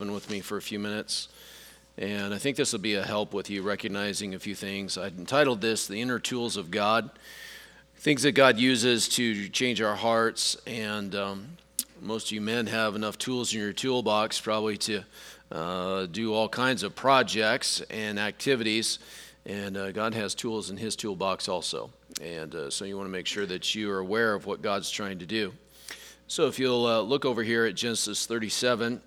with me for a few minutes, and I think this will be a help with you recognizing a few things. I've entitled this, The Inner Tools of God, things that God uses to change our hearts, and most of you men have enough tools in your toolbox probably to do all kinds of projects and activities, and God has tools in His toolbox also, and so you want to make sure that you are aware of what God's trying to do. So if you'll look over here at Genesis 37,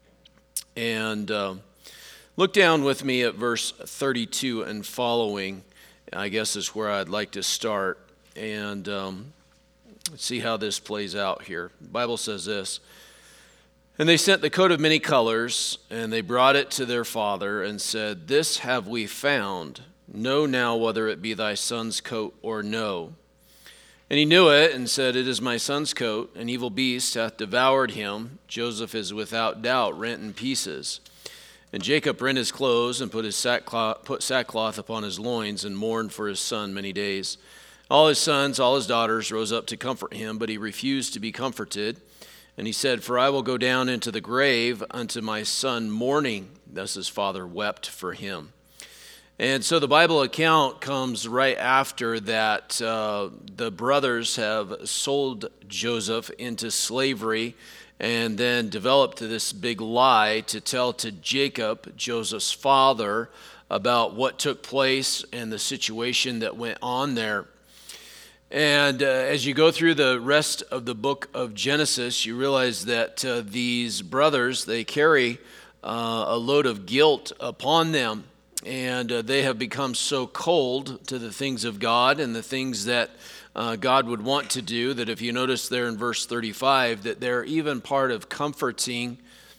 and look down with me at verse 32 and following, I guess is where I'd like to start, and see how this plays out here. The Bible says this, "And they sent the coat of many colors, and they brought it to their father, and said, This have we found. Know now whether it be thy son's coat or no. And he knew it, and said, It is my son's coat. An evil beast hath devoured him. Joseph is without doubt rent in pieces. And Jacob rent his clothes, and put sackcloth upon his loins, and mourned for his son many days. All his sons, all his daughters rose up to comfort him, but he refused to be comforted. And he said, For I will go down into the grave unto my son mourning. Thus his father wept for him." And so the Bible account comes right after that the brothers have sold Joseph into slavery and then developed this big lie to tell to Jacob, Joseph's father, about what took place and the situation that went on there. And as you go through the rest of the book of Genesis, you realize that these brothers, they carry a load of guilt upon them. And they have become so cold to the things of God and the things that God would want to do, that if you notice there in verse 35, that they're even part of comforting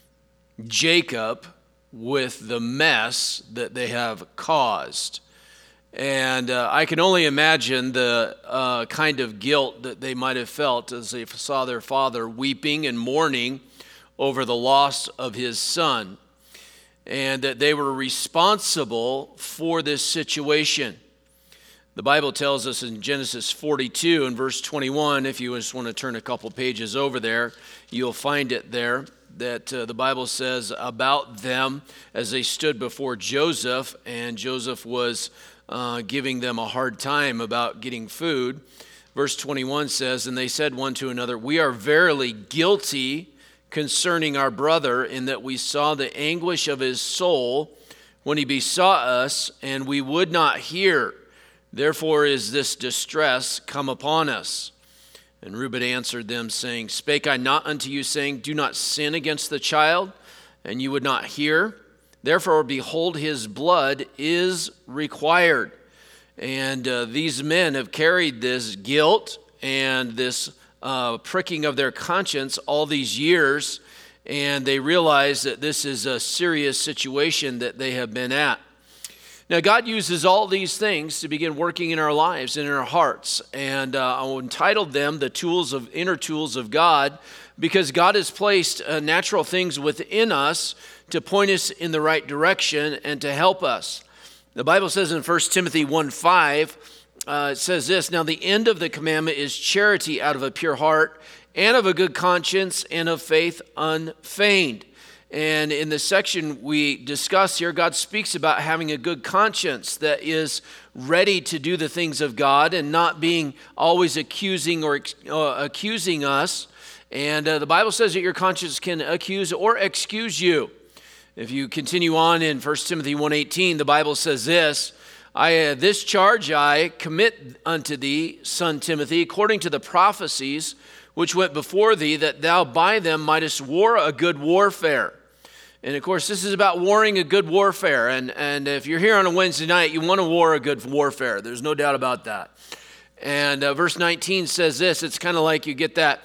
Jacob with the mess that they have caused. And I can only imagine the kind of guilt that they might have felt as they saw their father weeping and mourning over the loss of his son, and that they were responsible for this situation. The Bible tells us in Genesis 42 and verse 21, if you just want to turn a couple pages over there, you'll find it there, that the Bible says about them as they stood before Joseph, and Joseph was giving them a hard time about getting food. Verse 21 says, "And they said one to another, We are verily guilty concerning our brother, in that we saw the anguish of his soul when he besought us, and we would not hear. Therefore is this distress come upon us. And Reuben answered them, saying, Spake I not unto you, saying, Do not sin against the child, and you would not hear? Therefore, behold, his blood is required." And these men have carried this guilt and this pricking of their conscience all these years, and they realize that this is a serious situation that they have been at. Now, God uses all these things to begin working in our lives and in our hearts, and I entitled them the inner tools of God, because God has placed natural things within us to point us in the right direction and to help us. The Bible says in 1 Timothy 1:5, it says this, "Now the end of the commandment is charity out of a pure heart, and of a good conscience, and of faith unfeigned." And in the section we discuss here, God speaks about having a good conscience that is ready to do the things of God and not being always accusing us. And the Bible says that your conscience can accuse or excuse you. If you continue on in 1 Timothy 1:18, the Bible says this, "This charge I commit unto thee, son Timothy, according to the prophecies which went before thee, that thou by them mightest war a good warfare." And of course, this is about warring a good warfare. And if you're here on a Wednesday night, you want to war a good warfare. There's no doubt about that. And verse 19 says this. It's kind of like you get that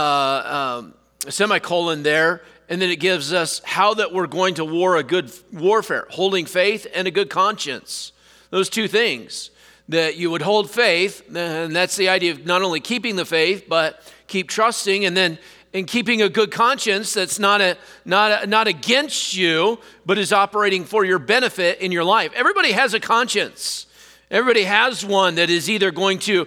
semicolon there, and then it gives us how that we're going to war a good warfare, holding faith and a good conscience. Those two things, that you would hold faith, and that's the idea of not only keeping the faith, but keep trusting, and then in keeping a good conscience that's not against you, but is operating for your benefit in your life. Everybody has a conscience. Everybody has one that is either going to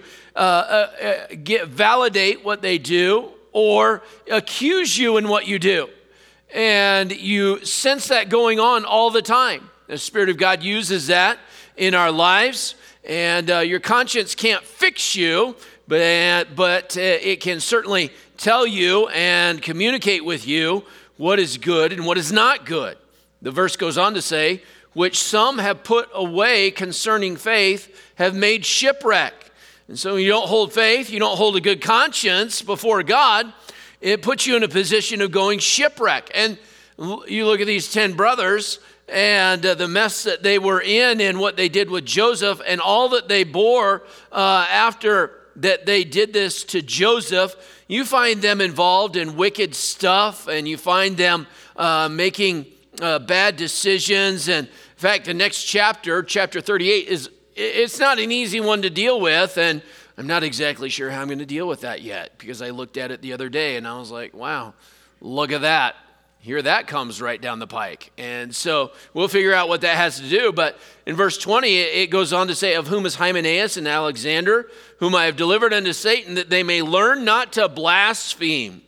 validate what they do or accuse you in what you do. and you sense that going on all the time. The Spirit of God uses that in our lives, and your conscience can't fix you, but it can certainly tell you and communicate with you what is good and what is not good. The verse goes on to say, which some have put away concerning faith, have made shipwreck. And so you don't hold faith, you don't hold a good conscience before God, it puts you in a position of going shipwreck. And you look at these 10 brothers and the mess that they were in and what they did with Joseph and all that they bore after that they did this to Joseph. You find them involved in wicked stuff, and you find them making bad decisions. And in fact, the next chapter, chapter 38, it's not an easy one to deal with, and I'm not exactly sure how I'm going to deal with that yet, because I looked at it the other day and I was like, wow, look at that. Here that comes right down the pike. And so we'll figure out what that has to do. But in verse 20, it goes on to say, of whom is Hymenaeus and Alexander, whom I have delivered unto Satan, that they may learn not to blaspheme.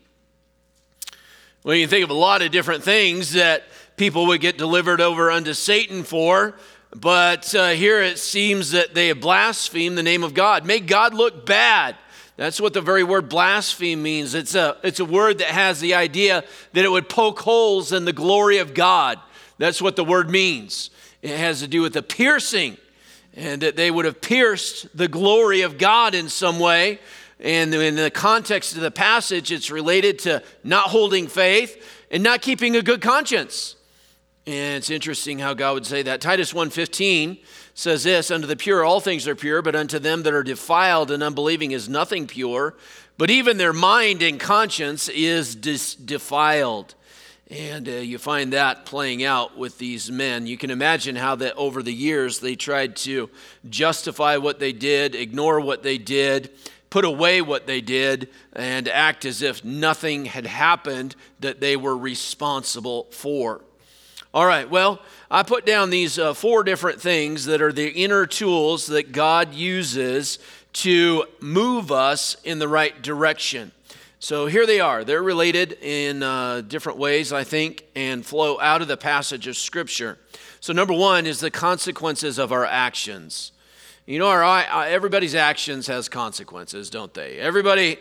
Well, you think of a lot of different things that people would get delivered over unto Satan for, but here it seems that they have blasphemed the name of God. Make God look bad. That's what the very word blaspheme means. It's a word that has the idea that it would poke holes in the glory of God. That's what the word means. It has to do with the piercing, and that they would have pierced the glory of God in some way. And in the context of the passage, it's related to not holding faith and not keeping a good conscience. And it's interesting how God would say that. Titus 1:15 says this, unto the pure all things are pure, but unto them that are defiled and unbelieving is nothing pure, but even their mind and conscience is defiled. And you find that playing out with these men. You can imagine how that over the years they tried to justify what they did, ignore what they did, put away what they did, and act as if nothing had happened that they were responsible for. All right, well, I put down these 4 different things that are the inner tools that God uses to move us in the right direction. So here they are. They're related in different ways, I think, and flow out of the passage of Scripture. So number 1 is the consequences of our actions. You know, everybody's actions has consequences, don't they? Everybody,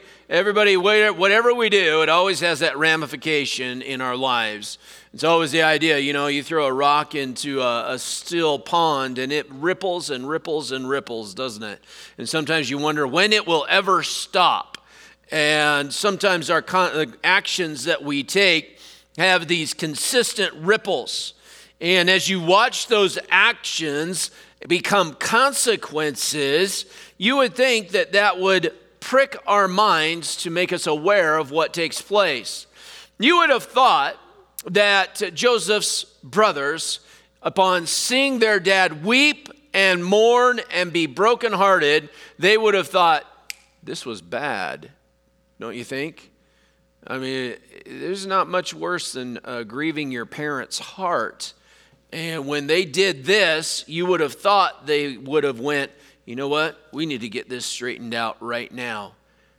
whatever we do, it always has that ramification in our lives. It's always the idea, you know, you throw a rock into a still pond and it ripples and ripples and ripples, doesn't it? And sometimes you wonder when it will ever stop. And sometimes our actions that we take have these consistent ripples. And as you watch those actions become consequences, you would think that that would prick our minds to make us aware of what takes place. You would have thought that Joseph's brothers, upon seeing their dad weep and mourn and be brokenhearted, they would have thought, this was bad, don't you think? I mean, there's not much worse than grieving your parents' heart. And when they did this, you would have thought they would have went, you know what? We need to get this straightened out right now.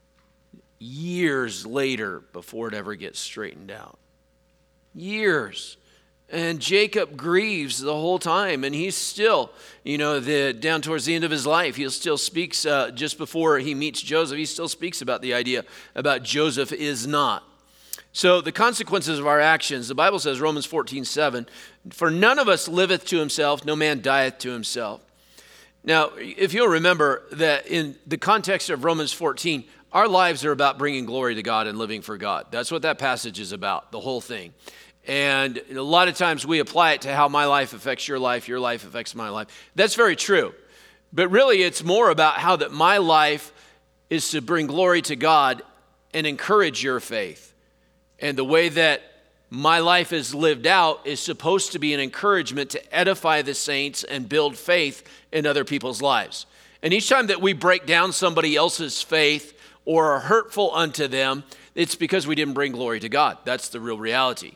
Years later, before it ever gets straightened out. Years. And Jacob grieves the whole time, and he's still, you know, down towards the end of his life, he still speaks, just before he meets Joseph, he still speaks about the idea about Joseph is not. So the consequences of our actions, the Bible says, Romans 14:7, for none of us liveth to himself, no man dieth to himself. Now, if you'll remember that in the context of Romans 14, our lives are about bringing glory to God and living for God. That's what that passage is about, the whole thing. And a lot of times we apply it to how my life affects your life affects my life. That's very true. But really it's more about how that my life is to bring glory to God and encourage your faith. And the way that my life is lived out is supposed to be an encouragement to edify the saints and build faith in other people's lives. And each time that we break down somebody else's faith or are hurtful unto them, it's because we didn't bring glory to God. That's the real reality.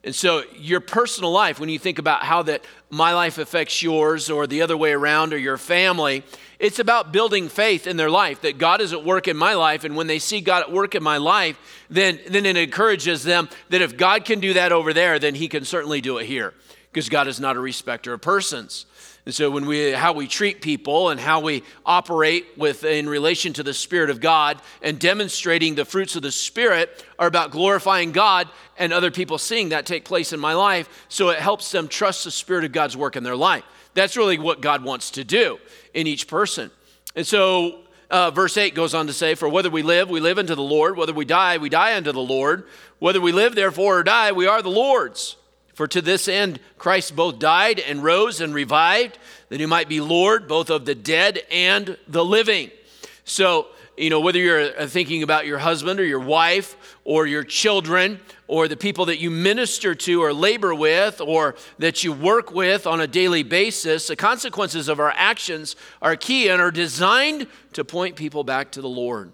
And so your personal life, when you think about how that my life affects yours or the other way around or your family, it's about building faith in their life, that God is at work in my life. And when they see God at work in my life, then it encourages them that if God can do that over there, then he can certainly do it here, because God is not a respecter of persons. And so how we treat people and how we operate in relation to the Spirit of God and demonstrating the fruits of the Spirit are about glorifying God and other people seeing that take place in my life, so it helps them trust the Spirit of God's work in their life. That's really what God wants to do in each person. And so verse 8 goes on to say, for whether we live unto the Lord, whether we die unto the Lord. Whether we live, therefore, or die, we are the Lord's. For to this end Christ both died and rose and revived, that he might be Lord both of the dead and the living. So, whether you're thinking about your husband or your wife or your children or the people that you minister to or labor with or that you work with on a daily basis, the consequences of our actions are key and are designed to point people back to the Lord.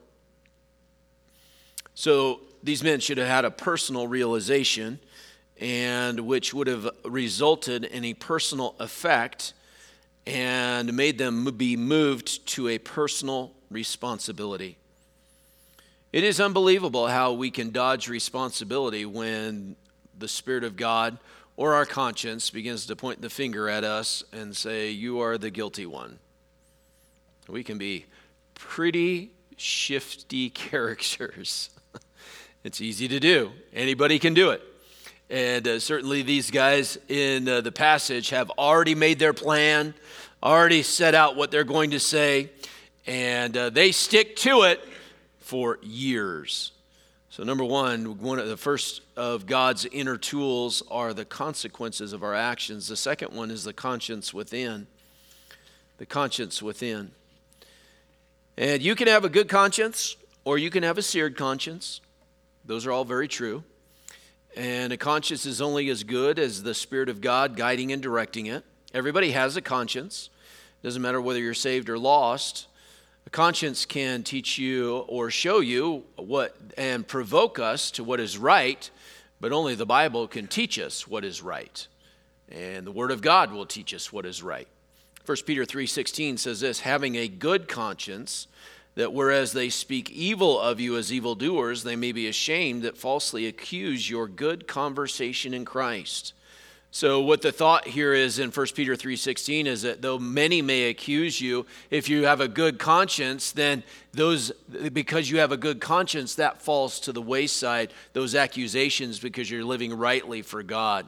So these men should have had a personal realization, and which would have resulted in a personal effect and made them be moved to a personal responsibility. It is unbelievable how we can dodge responsibility when the Spirit of God or our conscience begins to point the finger at us and say, you are the guilty one. We can be pretty shifty characters. It's easy to do. Anybody can do it. And certainly these guys in the passage have already made their plan, already set out what they're going to say, and they stick to it for years. So number one of the first of God's inner tools are the consequences of our actions. The second one is the conscience within. The conscience within. And you can have a good conscience or you can have a seared conscience. Those are all very true. And a conscience is only as good as the Spirit of God guiding and directing it. Everybody has a conscience. Doesn't matter whether you're saved or lost. A conscience can teach you or show you what and provoke us to what is right, but only the Bible can teach us what is right. And the Word of God will teach us what is right. 1 Peter 3:16 says this, having a good conscience, that whereas they speak evil of you as evildoers, they may be ashamed that falsely accuse your good conversation in Christ. So what the thought here is in 1 Peter 3:16 is that though many may accuse you, if you have a good conscience, then because you have a good conscience, that falls to the wayside, those accusations, because you're living rightly for God.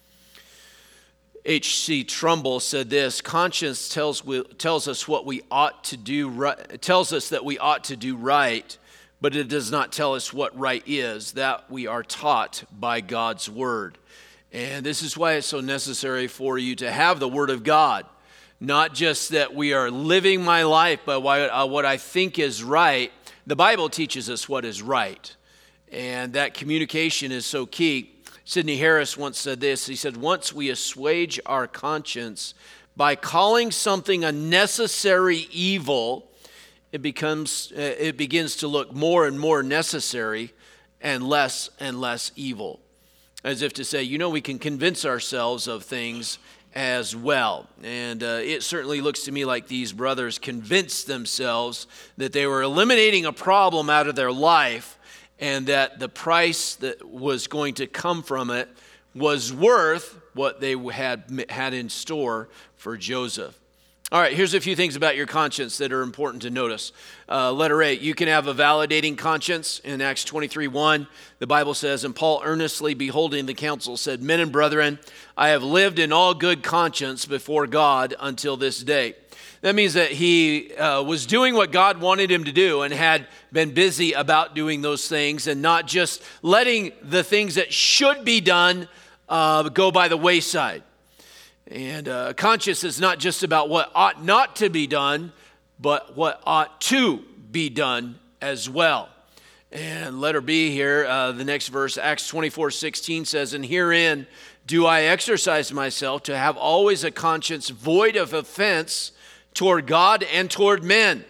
H.C. Trumbull said this, conscience tells us what we ought to do, tells us that we ought to do right, but it does not tell us what right is. That we are taught by God's Word. And this is why it's so necessary for you to have the Word of God. Not just that we are living my life by what I think is right. The Bible teaches us what is right. And that communication is so key. Sidney Harris once said this. He said, once we assuage our conscience by calling something a necessary evil, it begins to look more and more necessary and less evil. As if to say, we can convince ourselves of things as well. And it certainly looks to me like these brothers convinced themselves that they were eliminating a problem out of their life, and that the price that was going to come from it was worth what they had in store for Joseph. All right, here's a few things about your conscience that are important to notice. Letter A, you can have a validating conscience. In Acts 23:1, the Bible says, and Paul earnestly beholding the council said, men and brethren, I have lived in all good conscience before God until this day. That means that he was doing what God wanted him to do and had been busy about doing those things and not just letting the things that should be done go by the wayside. And conscience is not just about what ought not to be done, but what ought to be done as well. And letter B here, the next verse, Acts 24:16 says, and herein do I exercise myself to have always a conscience void of offense toward God and toward men.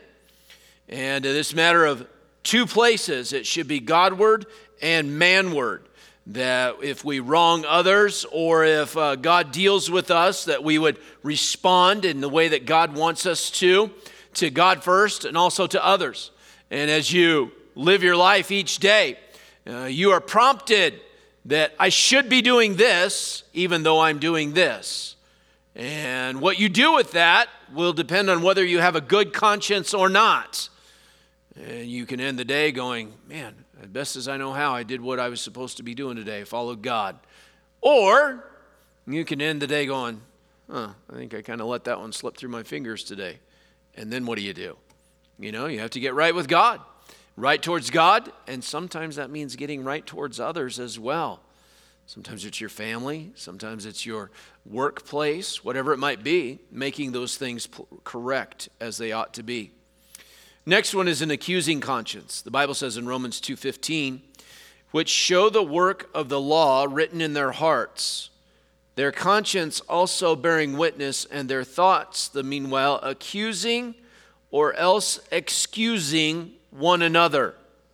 And this matter of two places, it should be Godward and manward. that if we wrong others or if God deals with us, that we would respond in the way that God wants us to God first and also to others. And as you live your life each day, you are prompted that I should be doing this even though I'm doing this. And what you do with that will depend on whether you have a good conscience or not. And you can end the day going, man, as best as I know how, I did what I was supposed to be doing today, followed God. Or you can end the day going, I think I kind of let that one slip through my fingers today. And then what do? You have to get right with God, right towards God, and sometimes that means getting right towards others as well. Sometimes it's your family, sometimes it's your workplace, whatever it might be, making those things correct as they ought to be. Next one is an accusing conscience. The Bible says in Romans 2:15, which show the work of the law written in their hearts, their conscience also bearing witness, and their thoughts, the meanwhile, accusing or else excusing one another.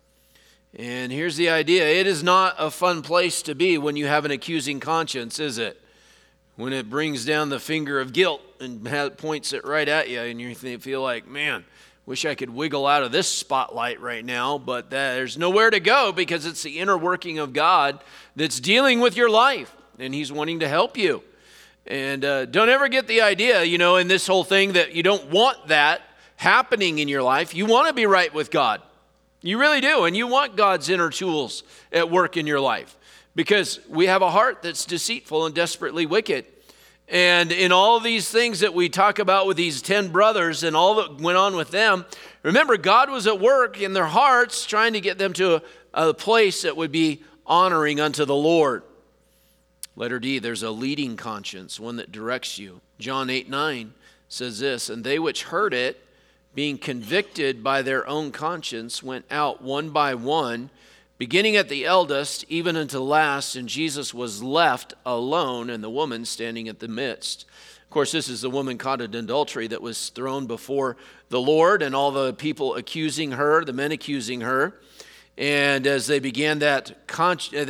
And here's the idea. It is not a fun place to be when you have an accusing conscience, is it? When it brings down the finger of guilt and points it right at you, and you feel like, man, wish I could wiggle out of this spotlight right now, but there's nowhere to go because it's the inner working of God that's dealing with your life, and He's wanting to help you. And don't ever get the idea, in this whole thing that you don't want that happening in your life. You want to be right with God. You really do, and you want God's inner tools at work in your life because we have a heart that's deceitful and desperately wicked. And in all these things that we talk about with these 10 brothers and all that went on with them, remember, God was at work in their hearts trying to get them to a place that would be honoring unto the Lord. Letter D, there's a leading conscience, one that directs you. John 8:9 says this, and they which heard it, being convicted by their own conscience, went out one by one, beginning at the eldest, even unto the last, and Jesus was left alone, and the woman standing at the midst. Of course, this is the woman caught in adultery that was thrown before the Lord, and all the people accusing her, the men accusing her. And as they began that conviction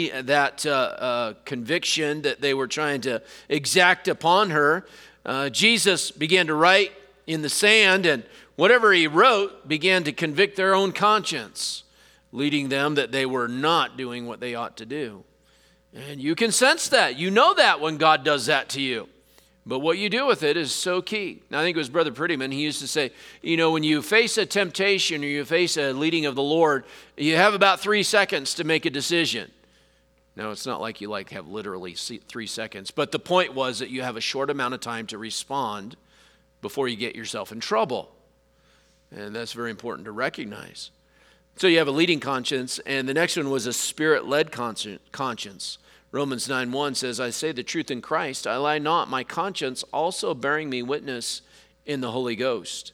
that they were trying to exact upon her, Jesus began to write in the sand, and whatever He wrote began to convict their own conscience, leading them that they were not doing what they ought to do. And you can sense that. You know that when God does that to you. But what you do with it is so key. Now, I think it was Brother Prettyman. He used to say, when you face a temptation or you face a leading of the Lord, you have about 3 seconds to make a decision. Now, it's not like you have literally 3 seconds. But the point was that you have a short amount of time to respond before you get yourself in trouble. And that's very important to recognize. So you have a leading conscience, and the next one was a spirit-led conscience. Romans 9:1 says, I say the truth in Christ, I lie not, my conscience also bearing me witness in the Holy Ghost.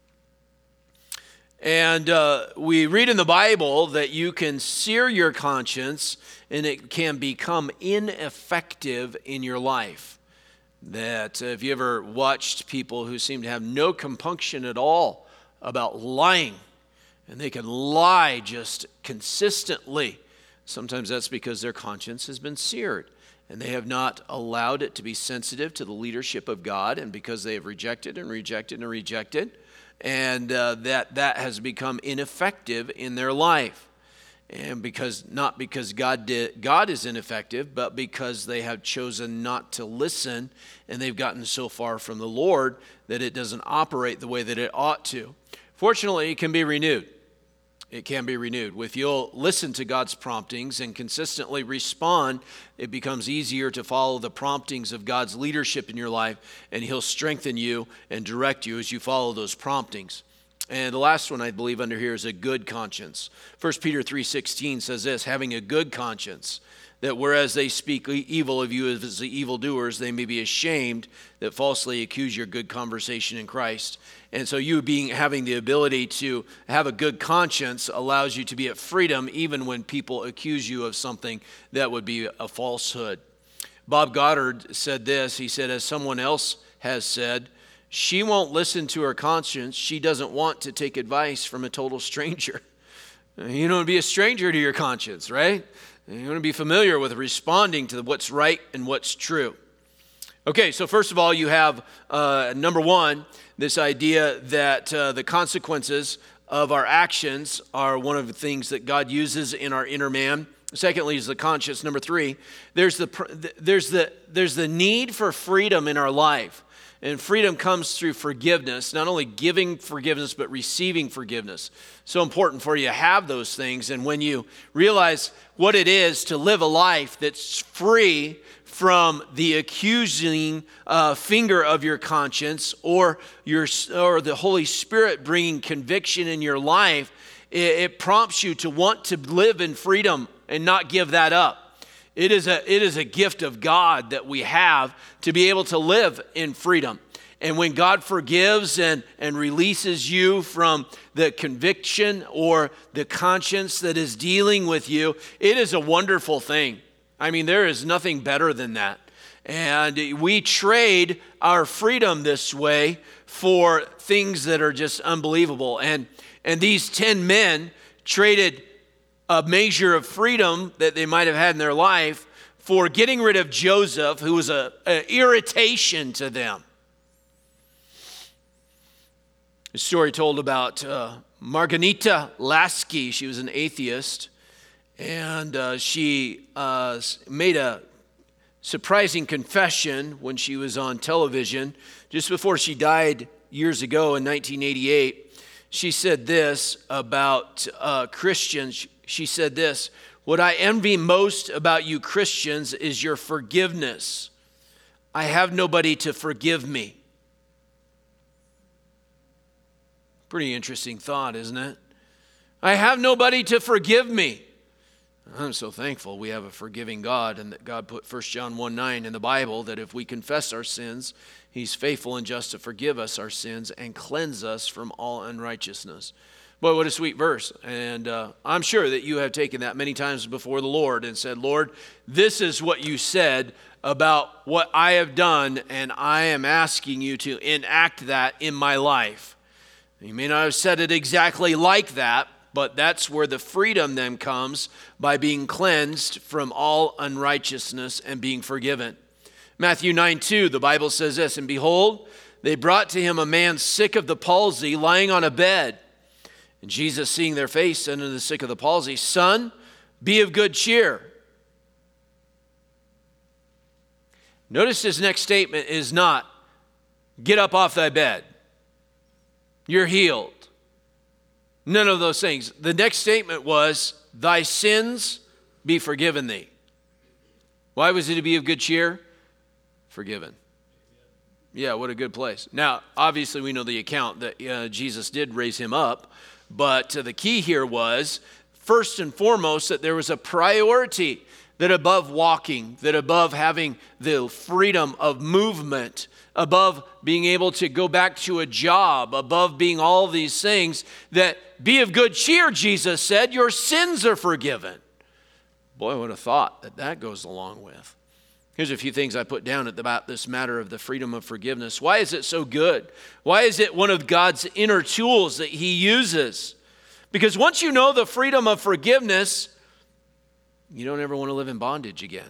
And we read in the Bible that you can sear your conscience and it can become ineffective in your life. That if you ever watched people who seem to have no compunction at all about lying, and they can lie just consistently, sometimes that's because their conscience has been seared, and they have not allowed it to be sensitive to the leadership of God, and because they have rejected and rejected and rejected, and that has become ineffective in their life. And not because God is ineffective, but because they have chosen not to listen, and they've gotten so far from the Lord that it doesn't operate the way that it ought to. Fortunately, it can be renewed. It can be renewed. If you'll listen to God's promptings and consistently respond, it becomes easier to follow the promptings of God's leadership in your life, and He'll strengthen you and direct you as you follow those promptings. And the last one I believe under here is a good conscience. 1 Peter 3:16 says this, having a good conscience, that whereas they speak evil of you as the evildoers, they may be ashamed that falsely accuse your good conversation in Christ. And so you having the ability to have a good conscience allows you to be at freedom even when people accuse you of something that would be a falsehood. Bob Goddard said this, he said, as someone else has said, she won't listen to her conscience. She doesn't want to take advice from a total stranger. You don't be a stranger to your conscience, right? And you want to be familiar with responding to what's right and what's true. Okay, so first of all, you have, number one, this idea that the consequences of our actions are one of the things that God uses in our inner man. Secondly is the conscience. Number three, there's the need for freedom in our life. And freedom comes through forgiveness, not only giving forgiveness, but receiving forgiveness. So important for you to have those things. And when you realize what it is to live a life that's free from the accusing finger of your conscience or the Holy Spirit bringing conviction in your life, it prompts you to want to live in freedom and not give that up. It is a gift of God that we have to be able to live in freedom. And when God forgives and releases you from the conviction or the conscience that is dealing with you, it is a wonderful thing. I mean, there is nothing better than that. And we trade our freedom this way for things that are just unbelievable. And these 10 men traded a measure of freedom that they might have had in their life for getting rid of Joseph, who was an irritation to them. A story told about Margarita Lasky. She was an atheist, and she made a surprising confession when she was on television just before she died years ago in 1988. She said this about Christians. She said this: "What I envy most about you Christians is your forgiveness. I have nobody to forgive me." Pretty interesting thought, isn't it? I have nobody to forgive me. I'm so thankful we have a forgiving God, and that God put 1 John 1:9 in the Bible, that if we confess our sins, He's faithful and just to forgive us our sins and cleanse us from all unrighteousness. Boy, what a sweet verse. And I'm sure that you have taken that many times before the Lord and said, "Lord, this is what you said about what I have done, and I am asking you to enact that in my life." You may not have said it exactly like that, but that's where the freedom then comes, by being cleansed from all unrighteousness and being forgiven. Matthew 9:2, the Bible says this: "And behold, they brought to him a man sick of the palsy, lying on a bed. And Jesus, seeing their face, said unto the sick of the palsy, Son, be of good cheer." Notice his next statement is not, "Get up off thy bed. You're healed." None of those things. The next statement was, "Thy sins be forgiven thee." Why was he to be of good cheer? Forgiven. Yeah, what a good place. Now, obviously we know the account that Jesus did raise him up, but the key here was, first and foremost, that there was a priority, that above walking, that above having the freedom of movement, above being able to go back to a job, above being all these things, that be of good cheer, Jesus said, your sins are forgiven. Boy, what a thought that goes along with. Here's a few things I put down about this matter of the freedom of forgiveness. Why is it so good? Why is it one of God's inner tools that He uses? Because once you know the freedom of forgiveness, you don't ever want to live in bondage again.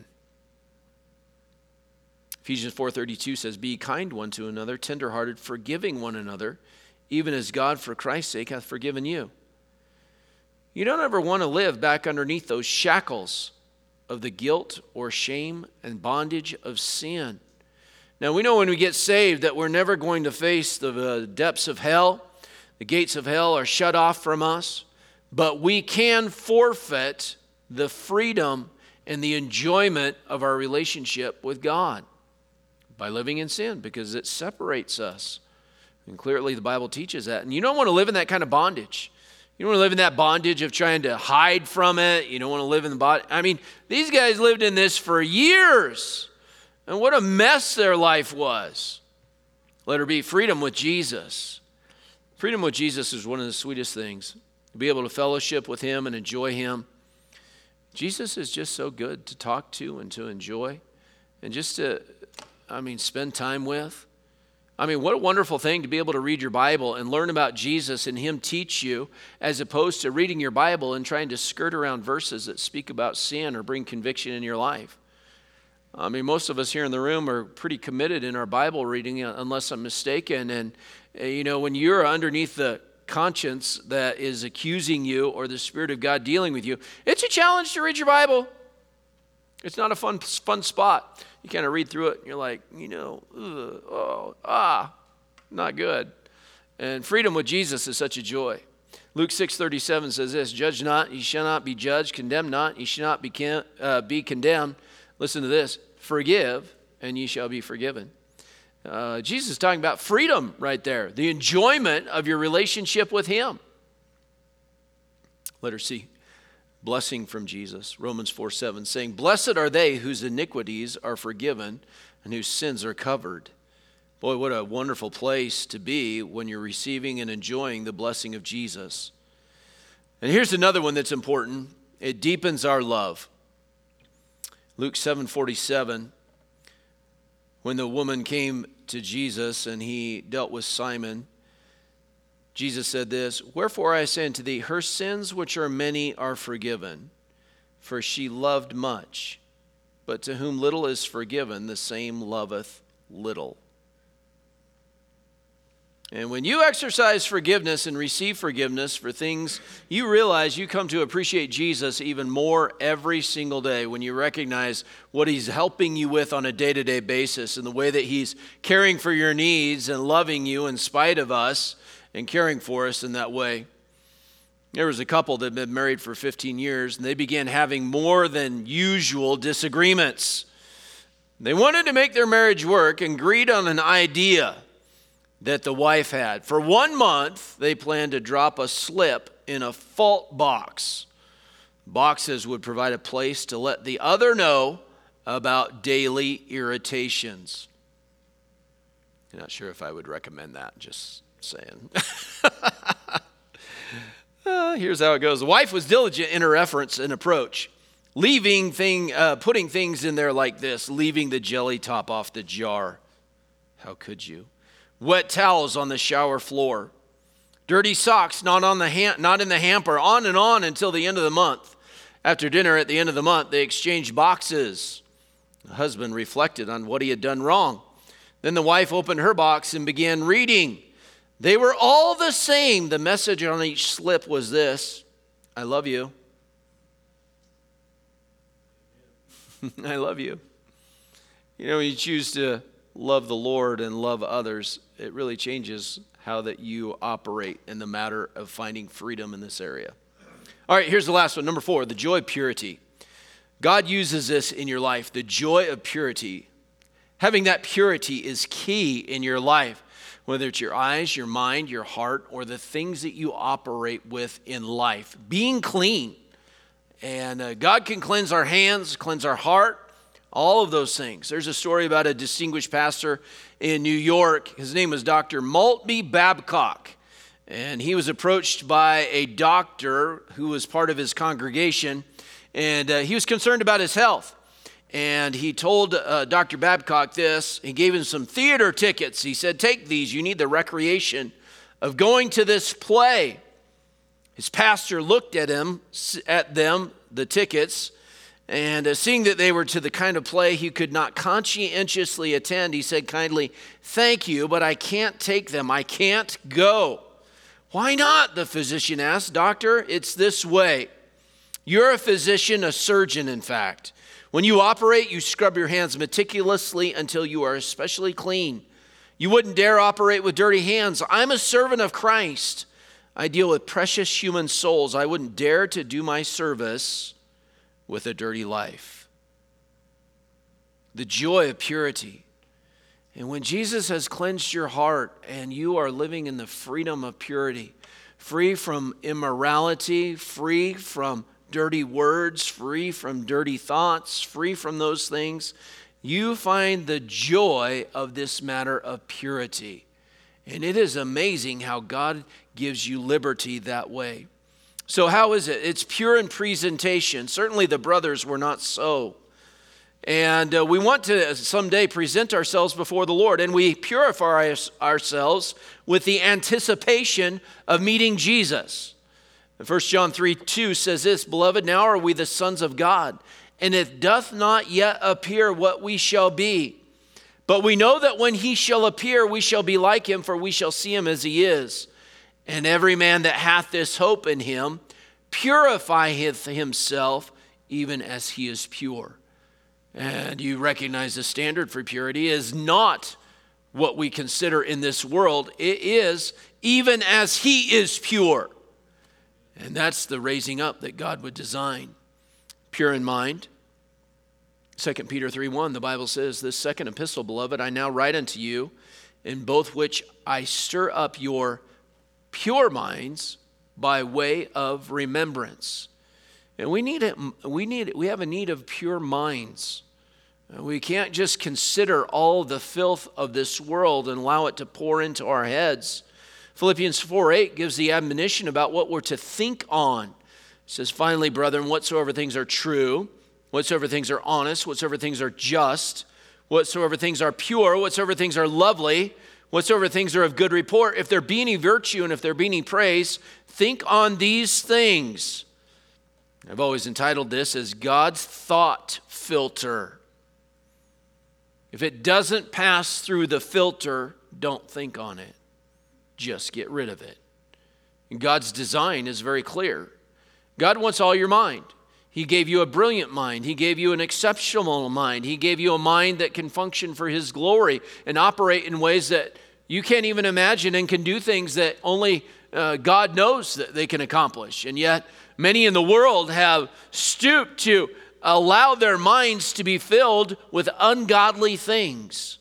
Ephesians 4:32 says, "Be kind one to another, tenderhearted, forgiving one another, even as God for Christ's sake hath forgiven you." You don't ever want to live back underneath those shackles of the guilt or shame and bondage of sin. Now, we know when we get saved that we're never going to face the depths of hell. The gates of hell are shut off from us, but we can forfeit the freedom and the enjoyment of our relationship with God by living in sin, because it separates us. And clearly the Bible teaches that. And you don't want to live in that kind of bondage. You don't want to live in that bondage of trying to hide from it. You don't want to live in the body. I mean, these guys lived in this for years. And what a mess their life was. Let her be freedom with Jesus. Freedom with Jesus is one of the sweetest things. To be able to fellowship with Him and enjoy Him. Jesus is just so good to talk to and to enjoy. And just to, spend time with. I mean, what a wonderful thing to be able to read your Bible and learn about Jesus and him teach you, as opposed to reading your Bible and trying to skirt around verses that speak about sin or bring conviction in your life. I mean, most of us here in the room are pretty committed in our Bible reading, unless I'm mistaken. And, when you're underneath the conscience that is accusing you or the Spirit of God dealing with you, it's a challenge to read your Bible. It's not a fun spot. You kind of read through it and you're like, not good. And freedom with Jesus is such a joy. Luke 6:37 says this, "Judge not, ye shall not be judged. Condemn not, ye shall not be condemned." Listen to this, "Forgive, and ye shall be forgiven." Jesus is talking about freedom right there, the enjoyment of your relationship with him. Letter C, blessing from Jesus. Romans 4:7 saying, "Blessed are they whose iniquities are forgiven and whose sins are covered." Boy, what a wonderful place to be when you're receiving and enjoying the blessing of Jesus. And here's another one that's important. It deepens our love. Luke 7:47, when the woman came to Jesus and he dealt with Simon, Jesus said this, "Wherefore I say unto thee, her sins which are many are forgiven, for she loved much. But to whom little is forgiven, the same loveth little." And when you exercise forgiveness and receive forgiveness for things, you realize you come to appreciate Jesus even more every single day when you recognize what he's helping you with on a day-to-day basis and the way that he's caring for your needs and loving you in spite of us and caring for us in that way. There was a couple that had been married for 15 years, and they began having more than usual disagreements. They wanted to make their marriage work and agreed on an idea that the wife had. For 1 month, they planned to drop a slip in a fault box. Boxes would provide a place to let the other know about daily irritations. I'm not sure if I would recommend that, just saying. Here's how it goes. The wife was diligent in her efforts and approach, putting things in there like this, leaving the jelly top off the jar. How could you? Wet towels on the shower floor, dirty socks not in the hamper, on and on until the end of the month. After dinner at the end of the month, they exchanged boxes. The husband reflected on what he had done wrong. Then the wife opened her box and began reading. They were all the same. The message on each slip was this: "I love you." I love you. When you choose to love the Lord and love others, it really changes how that you operate in the matter of finding freedom in this area. All right, here's the last one. Number 4, the joy of purity. God uses this in your life, the joy of purity. Having that purity is key in your life, whether it's your eyes, your mind, your heart, or the things that you operate with in life. Being clean. And God can cleanse our hands, cleanse our heart, all of those things. There's a story about a distinguished pastor in New York. His name was Dr. Maltby Babcock. And he was approached by a doctor who was part of his congregation. And he was concerned about his health. And he told Dr. Babcock this. He gave him some theater tickets. He said, "Take these. You need the recreation of going to this play." His pastor looked at them, the tickets, and seeing that they were to the kind of play he could not conscientiously attend, he said kindly, "Thank you, but I can't take them. I can't go." "Why not?" the physician asked. "Doctor, it's this way. You're a physician, a surgeon, in fact. When you operate, you scrub your hands meticulously until you are especially clean. You wouldn't dare operate with dirty hands. I'm a servant of Christ. I deal with precious human souls. I wouldn't dare to do my service with a dirty life." The joy of purity. And when Jesus has cleansed your heart and you are living in the freedom of purity, free from immorality, free from dirty words, free from dirty thoughts, free from those things, you find the joy of this matter of purity. And it is amazing how God gives you liberty that way. So how is it? It's pure in presentation. Certainly the brothers were not so. And we want to someday present ourselves before the Lord, and we purify ourselves with the anticipation of meeting Jesus. 1 John 3:2 says this, "Beloved, now are we the sons of God, and it doth not yet appear what we shall be. But we know that when he shall appear, we shall be like him, for we shall see him as he is. And every man that hath this hope in him purifieth himself, even as he is pure." And you recognize the standard for purity is not what we consider in this world. It is even as he is pure. And that's the raising up that God would design. Pure in mind. 2 Peter 3:1, the Bible says, "This second epistle, beloved, I now write unto you, in both which I stir up your pure minds by way of remembrance." And we have a need of pure minds. We can't just consider all the filth of this world and allow it to pour into our heads. Philippians 4:8 gives the admonition about what we're to think on. It says, "Finally, brethren, whatsoever things are true, whatsoever things are honest, whatsoever things are just, whatsoever things are pure, whatsoever things are lovely, whatsoever things are of good report, if there be any virtue and if there be any praise, think on these things." I've always entitled this as God's thought filter. If it doesn't pass through the filter, don't think on it. Just get rid of it. And God's design is very clear. God wants all your mind. He gave you a brilliant mind. He gave you an exceptional mind. He gave you a mind that can function for his glory and operate in ways that you can't even imagine and can do things that only God knows that they can accomplish. And yet, many in the world have stooped to allow their minds to be filled with ungodly things.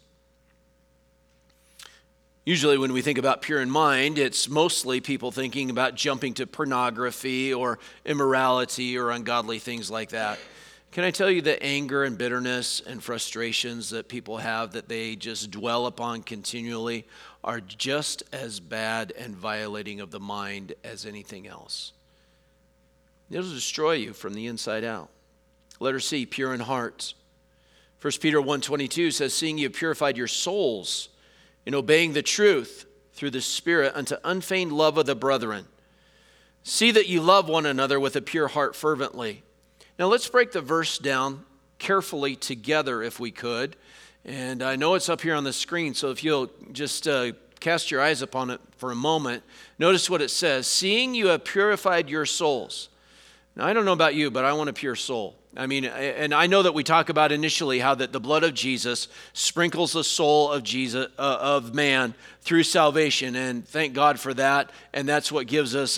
Usually when we think about pure in mind, it's mostly people thinking about jumping to pornography or immorality or ungodly things like that. Can I tell you that anger and bitterness and frustrations that people have that they just dwell upon continually are just as bad and violating of the mind as anything else? It'll destroy you from the inside out. Letter C, pure in heart. 1 Peter 1:22 says, "Seeing you have purified your souls in obeying the truth through the Spirit unto unfeigned love of the brethren. See that you love one another with a pure heart fervently." Now let's break the verse down carefully together if we could. And I know it's up here on the screen, so if you'll just cast your eyes upon it for a moment, notice what it says. "Seeing you have purified your souls." Now I don't know about you, but I want a pure soul. I mean, and I know that we talk about initially how that the blood of Jesus sprinkles the soul of Jesus, of man through salvation, and thank God for that. And that's what gives us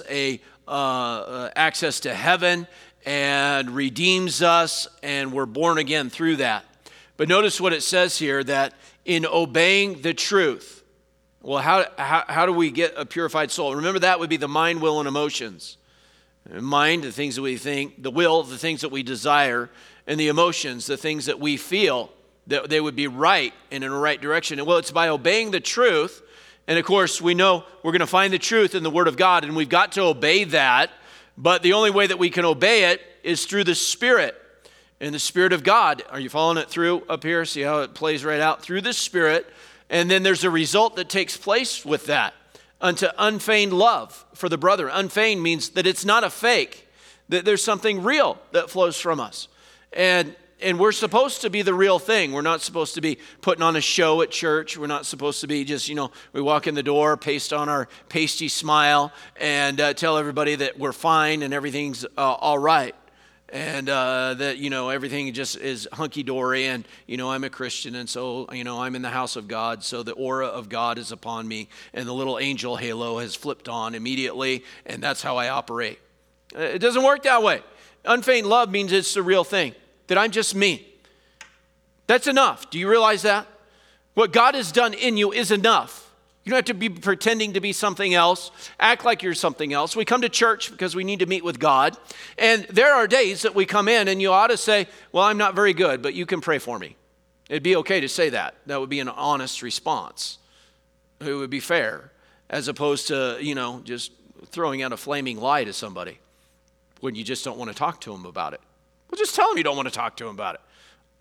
access to heaven and redeems us, and we're born again through that. But notice what it says here, that in obeying the truth. Well, how do we get a purified soul? Remember, that would be the mind, will, and emotions. Mind, the things that we think; the will, the things that we desire; and the emotions, the things that we feel that they would be right and in a right direction. And well, it's by obeying the truth. And of course, we know we're going to find the truth in the Word of God, and we've got to obey that. But the only way that we can obey it is through the Spirit. And the Spirit of God, are you following it through up here? See how it plays right out? Through the Spirit. And then there's a result that takes place with that. Unto unfeigned love for the brother. Unfeigned means that it's not a fake, that there's something real that flows from us. And we're supposed to be the real thing. We're not supposed to be putting on a show at church. We're not supposed to be just, we walk in the door, paste on our pasty smile, and tell everybody that we're fine and everything's all right. And that, everything just is hunky-dory, and, I'm a Christian, and so, I'm in the house of God, so the aura of God is upon me, and the little angel halo has flipped on immediately, and that's how I operate. It doesn't work that way. Unfeigned love means it's the real thing, that I'm just me. That's enough. Do you realize that? What God has done in you is enough. You don't have to be pretending to be something else, act like you're something else. We come to church because we need to meet with God. And there are days that we come in and you ought to say, well, I'm not very good, but you can pray for me. It'd be okay to say that. That would be an honest response. It would be fair, as opposed to, just throwing out a flaming lie to somebody when you just don't want to talk to them about it. Well, just tell them you don't want to talk to them about it.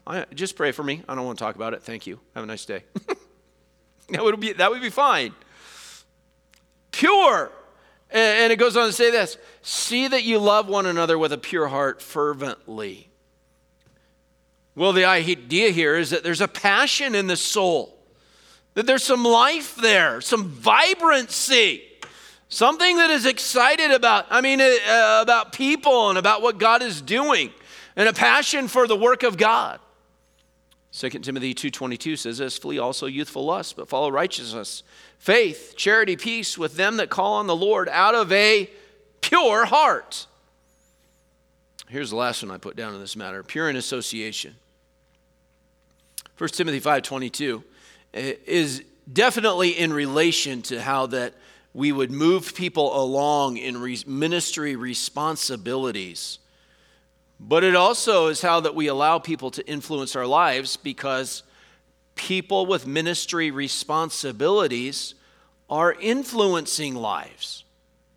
Just pray for me. I don't want to talk about it. Thank you. Have a nice day. That would be fine. Pure. And it goes on to say this. See that you love one another with a pure heart fervently. Well, the idea here is that there's a passion in the soul. That there's some life there, some vibrancy. Something that is excited about people and about what God is doing. And a passion for the work of God. 2 Timothy 2:22 says this, flee also youthful lust, but follow righteousness, faith, charity, peace with them that call on the Lord out of a pure heart. Here's the last one I put down in this matter, pure in association. 1 Timothy 5:22 is definitely in relation to how that we would move people along in ministry responsibilities. But it also is how that we allow people to influence our lives, because people with ministry responsibilities are influencing lives.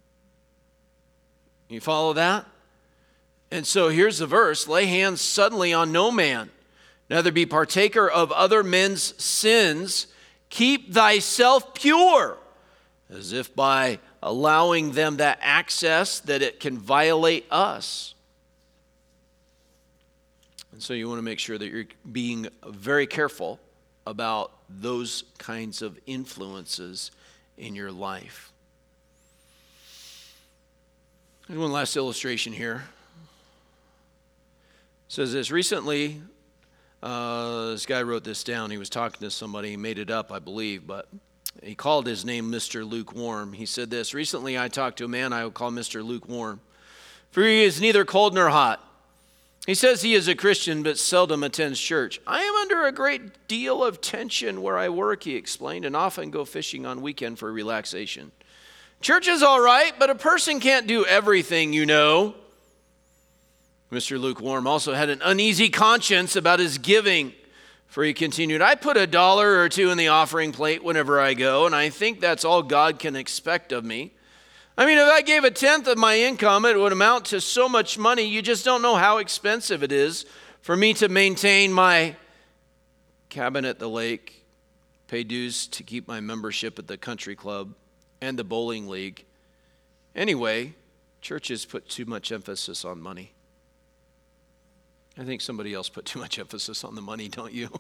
You follow that? And so here's the verse, lay hands suddenly on no man, neither be partaker of other men's sins, keep thyself pure, as if by allowing them that access that it can violate us. And so you want to make sure that you're being very careful about those kinds of influences in your life. There's one last illustration here. It says this, recently, this guy wrote this down. He was talking to somebody. He made it up, I believe, but he called his name Mr. Lukewarm. He said this, recently I talked to a man I would call Mr. Lukewarm, for he is neither cold nor hot. He says he is a Christian but seldom attends church. I am under a great deal of tension where I work, he explained, and often go fishing on weekend for relaxation. Church is all right, but a person can't do everything, you know. Mr. Lukewarm also had an uneasy conscience about his giving, for he continued, I put $1 or $2 in the offering plate whenever I go, and I think that's all God can expect of me. I mean, if I gave 1/10 of my income, it would amount to so much money, you just don't know how expensive it is for me to maintain my cabin at the lake, pay dues to keep my membership at the country club and the bowling league. Anyway, churches put too much emphasis on money. I think somebody else put too much emphasis on the money, don't you?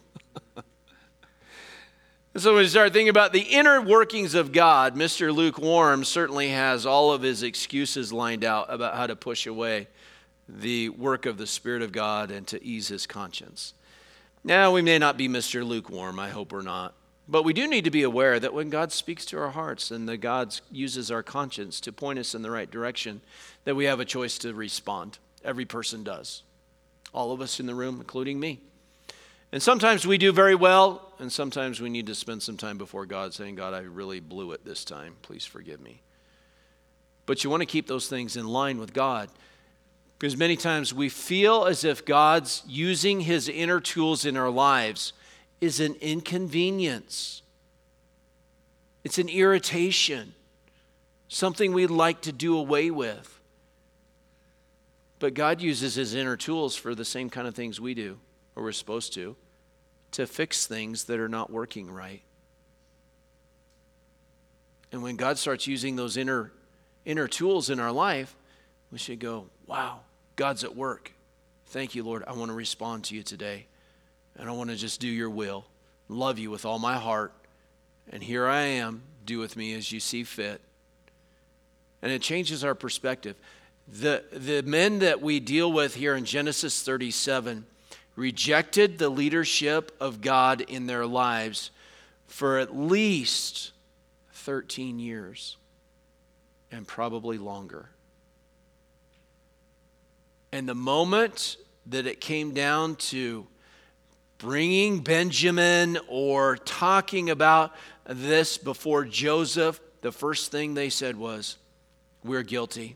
So when we start thinking about the inner workings of God, Mr. Lukewarm certainly has all of his excuses lined out about how to push away the work of the Spirit of God and to ease his conscience. Now, we may not be Mr. Lukewarm, I hope we're not. But we do need to be aware that when God speaks to our hearts and that God uses our conscience to point us in the right direction, that we have a choice to respond. Every person does. All of us in the room, including me. And sometimes we do very well, and sometimes we need to spend some time before God saying, God, I really blew it this time. Please forgive me. But you want to keep those things in line with God, because many times we feel as if God's using his inner tools in our lives is an inconvenience. It's an irritation, something we'd like to do away with. But God uses his inner tools for the same kind of things we do, or we're supposed to fix things that are not working right. And when God starts using those inner tools in our life, we should go, wow, God's at work. Thank you, Lord. I want to respond to you today. And I want to just do your will, love you with all my heart. And here I am, do with me as you see fit. And it changes our perspective. The men that we deal with here in Genesis 37 rejected the leadership of God in their lives for at least 13 years and probably longer. And the moment that it came down to bringing Benjamin or talking about this before Joseph, the first thing they said was, we're guilty.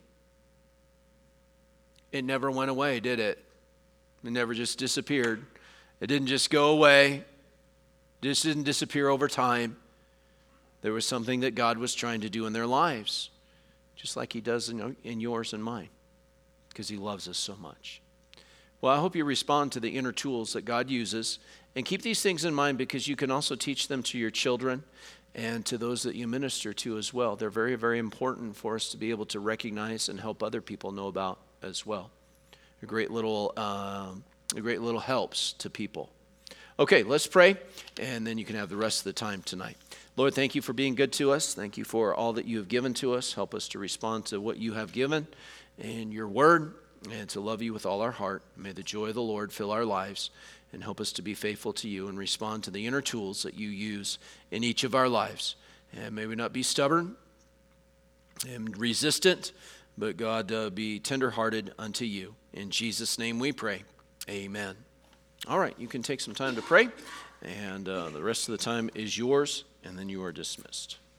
It never went away, did it? It never just disappeared. It didn't just go away. It just didn't disappear over time. There was something that God was trying to do in their lives, just like he does in yours and mine, because he loves us so much. Well, I hope you respond to the inner tools that God uses. And keep these things in mind because you can also teach them to your children and to those that you minister to as well. They're very, very important for us to be able to recognize and help other people know about as well. A great little helps to people. Okay, let's pray, and then you can have the rest of the time tonight. Lord, thank you for being good to us. Thank you for all that you have given to us. Help us to respond to what you have given in your word and to love you with all our heart. May the joy of the Lord fill our lives and help us to be faithful to you and respond to the inner tools that you use in each of our lives. And may we not be stubborn and resistant, but God, be tenderhearted unto you. In Jesus' name we pray. Amen. All right, you can take some time to pray, and the rest of the time is yours, and then you are dismissed.